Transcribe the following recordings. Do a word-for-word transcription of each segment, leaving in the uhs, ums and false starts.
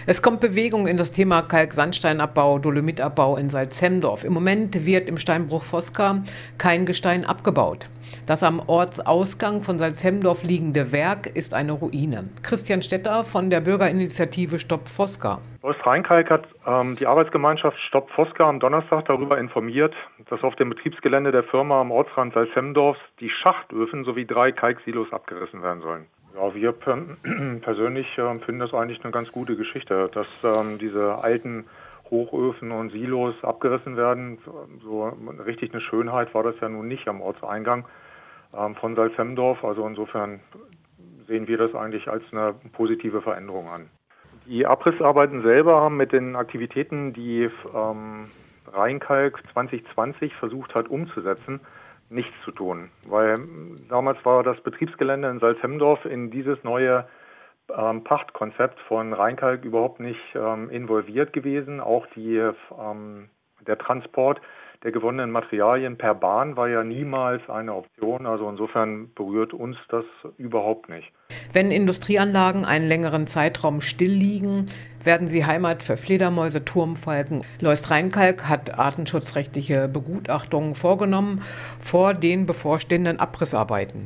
Es kommt Bewegung in das Thema Kalksandsteinabbau, Dolomitabbau in Salzhemdorf. Im Moment wird im Steinbruch Vosca kein Gestein abgebaut. Das am Ortsausgang von Salzhemdorf liegende Werk ist eine Ruine. Christian Stetter von der Bürgerinitiative Stopp Vosca. Rheinkalk hat ähm, die Arbeitsgemeinschaft Stopp Vosca am Donnerstag darüber informiert, dass auf dem Betriebsgelände der Firma am Ortsrand Salzhemdorfs die Schachtöfen sowie drei Kalksilos abgerissen werden sollen. Ja, wir per persönlich äh, finden das eigentlich eine ganz gute Geschichte, dass ähm, diese alten Hochöfen und Silos abgerissen werden. So richtig eine Schönheit war das ja nun nicht am Ortseingang ähm, von Salzhemdorf. Also insofern sehen wir das eigentlich als eine positive Veränderung an. Die Abrissarbeiten selber haben mit den Aktivitäten, die ähm, Rheinkalk zwanzig zwanzig versucht hat umzusetzen, nichts zu tun. Weil damals war das Betriebsgelände in Salzhemdorf in dieses neue ähm, Pachtkonzept von Rheinkalk überhaupt nicht ähm, involviert gewesen. Auch die, ähm, der Transport der gewonnenen Materialien per Bahn war ja niemals eine Option. Also insofern berührt uns das überhaupt nicht. Wenn Industrieanlagen einen längeren Zeitraum still liegen, werden sie Heimat für Fledermäuse, Turmfalken. Leust Rheinkalk hat artenschutzrechtliche Begutachtungen vorgenommen vor den bevorstehenden Abrissarbeiten.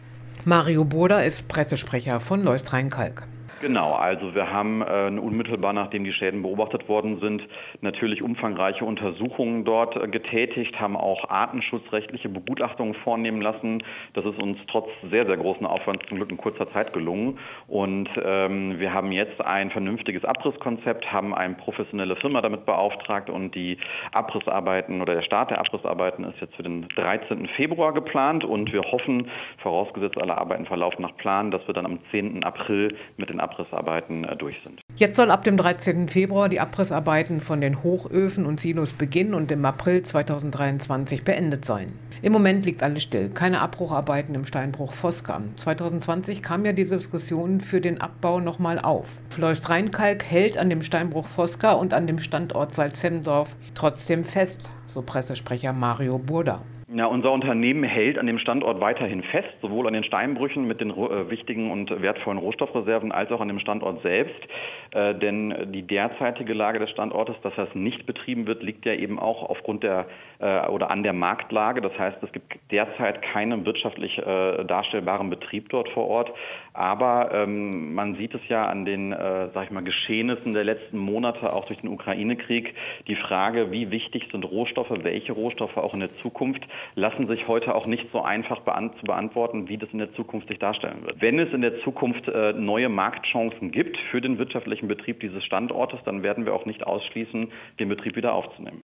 Mario Burda ist Pressesprecher von Leust Rheinkalk. Genau, also wir haben äh, unmittelbar nachdem die Schäden beobachtet worden sind, natürlich umfangreiche Untersuchungen dort äh, getätigt, haben auch artenschutzrechtliche Begutachtungen vornehmen lassen. Das ist uns trotz sehr, sehr großen Aufwands zum Glück in kurzer Zeit gelungen. Und ähm, wir haben jetzt ein vernünftiges Abrisskonzept, haben eine professionelle Firma damit beauftragt und die Abrissarbeiten oder der Start der Abrissarbeiten ist jetzt für den dreizehnten Februar geplant und wir hoffen, vorausgesetzt alle Arbeiten verlaufen nach Plan, dass wir dann am zehnten April mit den Abrissarbeiten äh, durch sind. Jetzt soll ab dem dreizehnten Februar die Abrissarbeiten von den Hochöfen und Silos beginnen und im April zweitausenddreiundzwanzig beendet sein. Im Moment liegt alles still, keine Abbrucharbeiten im Steinbruch Vosca. zweitausendzwanzig kam ja die Diskussion für den Abbau nochmal auf. Leust Rheinkalk hält an dem Steinbruch Vosca und an dem Standort Salzhemdorf trotzdem fest, so Pressesprecher Mario Burda. Ja, unser Unternehmen hält an dem Standort weiterhin fest, sowohl an den Steinbrüchen mit den äh, wichtigen und wertvollen Rohstoffreserven als auch an dem Standort selbst. Äh, denn die derzeitige Lage des Standortes, dass das nicht betrieben wird, liegt ja eben auch aufgrund der äh, oder an der Marktlage. Das heißt, es gibt derzeit keinen wirtschaftlich äh, darstellbaren Betrieb dort vor Ort. Aber ähm, man sieht es ja an den, äh, sag ich mal, Geschehnissen der letzten Monate, auch durch den Ukraine-Krieg, die Frage, wie wichtig sind Rohstoffe, welche Rohstoffe auch in der Zukunft, lassen sich heute auch nicht so einfach beant- zu beantworten, wie das in der Zukunft sich darstellen wird. Wenn es in der Zukunft äh, neue Marktchancen gibt für den wirtschaftlichen Betrieb dieses Standortes, dann werden wir auch nicht ausschließen, den Betrieb wieder aufzunehmen.